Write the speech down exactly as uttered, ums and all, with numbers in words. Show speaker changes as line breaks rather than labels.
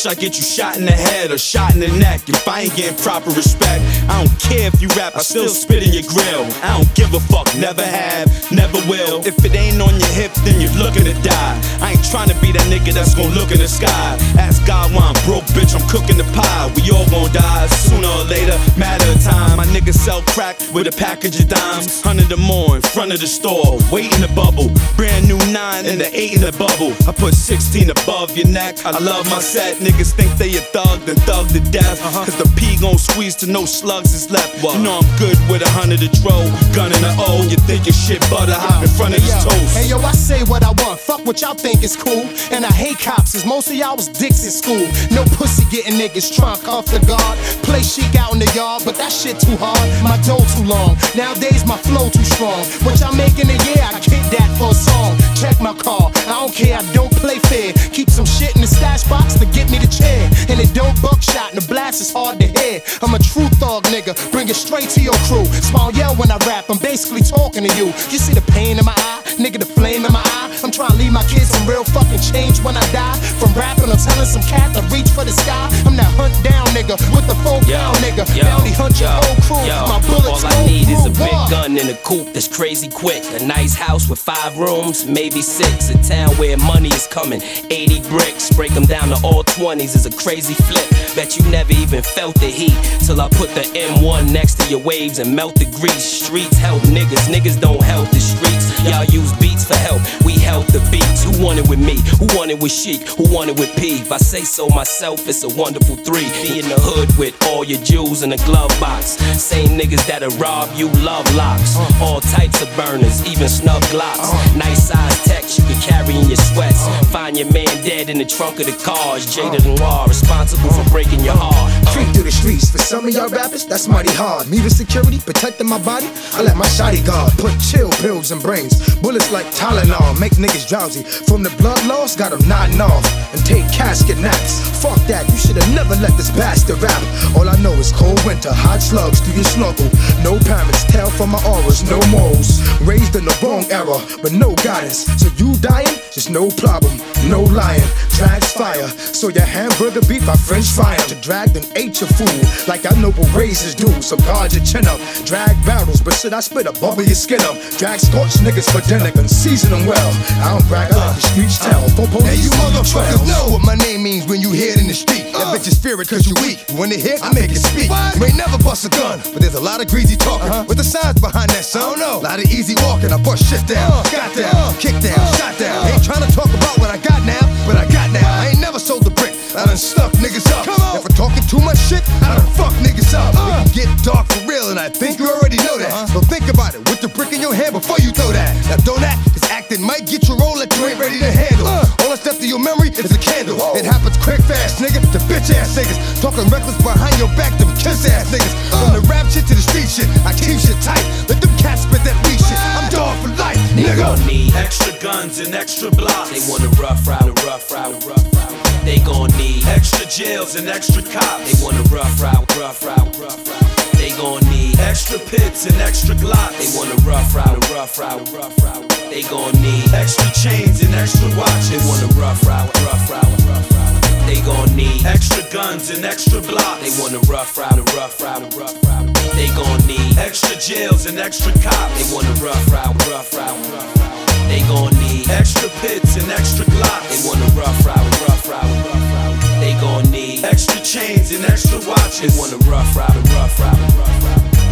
bitch, I get you shot in the head or shot in the neck. If I ain't getting proper respect, I don't care if you rap, I still spit in your grill. I don't give a fuck, never have, never will. If it ain't on your hip, then you're looking to die. I ain't trying to be that nigga that's gon' look in the sky. Ask God why I'm broke, bitch, I'm cooking the pie. We all gon' die sooner or later, matter of time. My niggas sell crack with a package of dimes. Hundred or more in front of the store, wait in the bubble. Brand new nine and the eight in the bubble. I put sixteen above your neck. I love my set. Niggas think they a thug, then thug to death. Cause the P gon' squeeze till no slugs is left. You know I'm good with a hundred to throw, gun in the O. You think your shit butter hot in front of
hey,
your
yo.
toast.
Hey yo, I say what I want, fuck what y'all think is cool. And I hate cops, cause most of y'all was dicks in school. No pussy getting niggas trunk off the guard. Play chic out in the yard, but that shit too hard. My dough too long, nowadays my flow too strong. What y'all make in a year, I kick that for a song. Check my car, I don't care, I don't play fair. Keep some shit in the stash box to get me the chair. And it don't buckshot, and the blast is hard to hear. I'm a true thug nigga, bring it straight to your crew. Small yell when I rap, I'm basically talking to you. You see the pain in my eye, nigga, the flame in my eye. I'm trying to leave my kids some real fucking change when I die. From rapping, I'm telling some cat to reach for the sky. I'm that hunt down nigga, with the full pound nigga.
Yo,
Bounty hunt your
yo,
whole crew,
yo,
my bullets
all
go
I need is a
through
big
war.
gun and a coupe that's crazy quick. A nice house with five rooms, maybe six. A town where money is coming, eighty bricks. Break them down to all twenties is a crazy flip. Bet you never even felt the heat till I put the M one next to your waves and melt the grease. Streets help niggas, niggas don't help the streets. Y'all use beats for help, we help the beats. Who want it with me? Who want it with Chic? Who want it with P? If I say so myself, it's a wonderful three. Be in the hood with all your jewels in a glove box. Same niggas that'll rob you, love locks. All types of burners, even snub glocks. Nice size text you can carry in your sweats. Find your man dead in the trunk of the cars. Jada Noir, responsible for breaking your heart.
Creep through the streets, for some of y'all rappers, that's mighty hard. Me with security, protecting my body, I let my shotty guard. Put chill pills in brains, bullets like Tylenol, make niggas drowsy. From the blood loss, got them nodding off, and take casket naps. Fuck that, you should've never let this bastard rap. All I know is cold winter, hot slugs through your snorkel. No parents, tell from my auras, no morals. Raised in the wrong era, but no guidance. So you dying, just no problem, no lying. Drags fire, so your hamburger beef I French fry 'em. To drag then ate your food, like I know what razors do. So guard your chin up, drag barrels, but should I spit a bubble your skin up? Drag scorch niggas for dinner and season them well. I don't brag, I let the streets tell.
Hey, you motherfuckers know what my name means when you hear it in the street. That bitches fear it cause you weak. When they hit, I make it speak. You ain't never bust a gun, but there's a lot of greasy talking. Uh-huh. With the signs behind that son, no. Lot of easy walking, I bust shit down, uh, got down, uh, kick down, uh, shot down. Uh, ain't trying to talk about what I got now, but I got now. I ain't never sold a brick, I done stuck niggas up. If I'm talking too much shit, I done fuck niggas up. Uh, it can get dark for real, and I think you already know that. Uh-huh. So think about it, with the brick in your hand before you throw that. Now don't act, cause acting might get you roll that you ain't ready to handle. Uh, All that's left of your memory is a candle. Whoa. It happens quick, fast, nigga, to bitch ass niggas. Talking reckless behind your back, them kiss ass niggas. Uh, From the rap shit to the street shit, I keep shit tight. Let them cats spit that weak shit. I'm dog for life,
They
nigga.
gon' need
Extra guns and extra blocks.
They want a rough ride, a rough ride, a rough ride. They gon' need
Extra jails and extra cops.
They want a rough ride, rough ride, rough ride. They gon' need
Extra pits and extra glocks.
They want a rough ride, a rough ride, a rough ride. They gon' need
Extra chains and extra watches.
They want a rough ride, rough ride, rough ride. They gon' need
Extra guns and extra blocks.
They want a rough ride, a rough ride, a rough ride. They gon' need
Extra jails and extra cops.
They want a rough ride, rough ride, rough ride. They gon' need
Extra pits and extra glocks.
They want a rough ride, rough ride, rough ride. They gon' need
Extra chains and extra watches.
They want a rough ride, a rough ride, a rough ride.